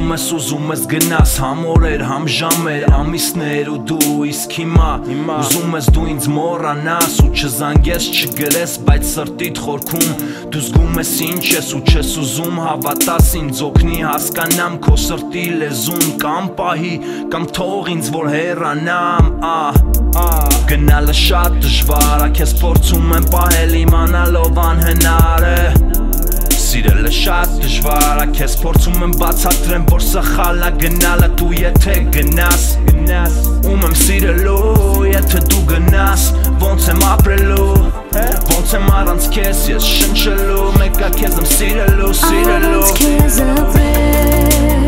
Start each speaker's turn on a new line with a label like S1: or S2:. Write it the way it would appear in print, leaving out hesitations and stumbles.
S1: ես ուզում ես գնաս համ օրեր, համ ժամեր, ամիսներ ու դու իսկ հիմա ուզում ես դու ինձ մոռանաս ու չզանգես, չգրես, բայց սրտիդ խորքում դու զգում ես ինչ ես ու չես ուզում հավատաս ինձ օգնի հասկանամ քո սրտի լեզուն կամ պահի կամ թող ինձ որ հեռանամ Գնալը շատ դժվար է քեզ փորձում եմ պահել իմանալով անհնար է Սիրելը շատ դժվար է քեզ փորձում եմ բացատրեմ որ սխալ է գնալը դու եթե գնաս Ում եմ սիրելու եթե դու գնաս ոնց եմ ապրելու ոնց եմ առանց քեզ ես շնչելու մեկը քեզ եմ սիրելու
S2: Առանց քեզ ապրել